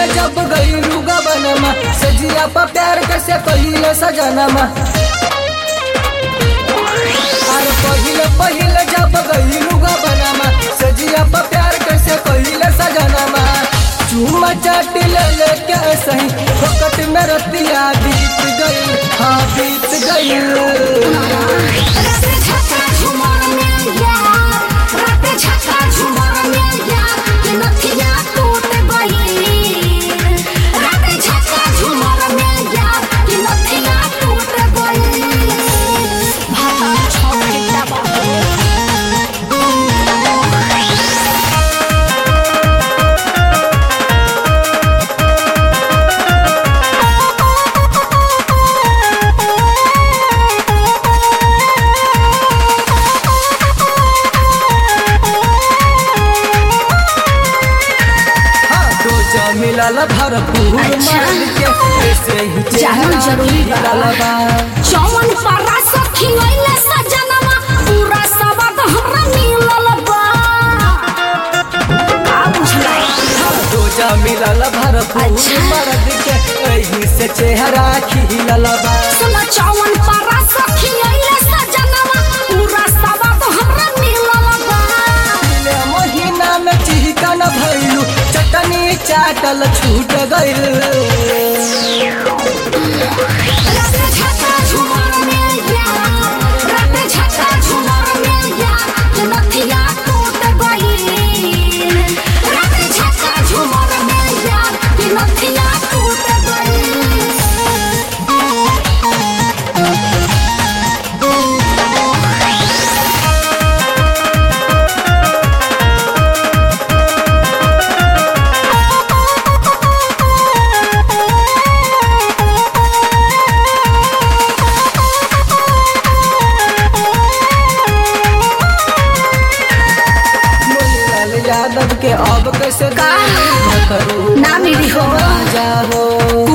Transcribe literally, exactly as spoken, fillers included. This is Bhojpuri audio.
पहिले जब गई रुगा बनमा सजिया पर प्यार कैसे पहिले सजनमा। अरे पहिले पहिले जब गई रुगा बनमा सजिया पर प्यार कैसे पहिले सजनमा। चूमा चाट ले लेके सही फोकट में रतिया बीत गई, हाँ बीत गई। मिलल भरपूर मान के ऐसे ही जानल जरूरी बा। चौवन पारा सखी ओइले सजनवा पूरा सवाद हमरा मिलल बा। का बुझला रोजा मिलल भरपूर मर्द के एही से चेहरा खिलल बा। सुन चौवन पारा सखी ओइले सजनवा पूरा सवाद हमरा मिलल बा। ले महीना में चिकन भइलू चटनी चाटल छूट गइल। रात झका झुमर में यार, रात झका झुमर में यार, के नथिया टूट गइल। रात झका झुमर में यार, के नथिया टूट गइल। यादव के अब कैसे का ना मेरी हो जा हो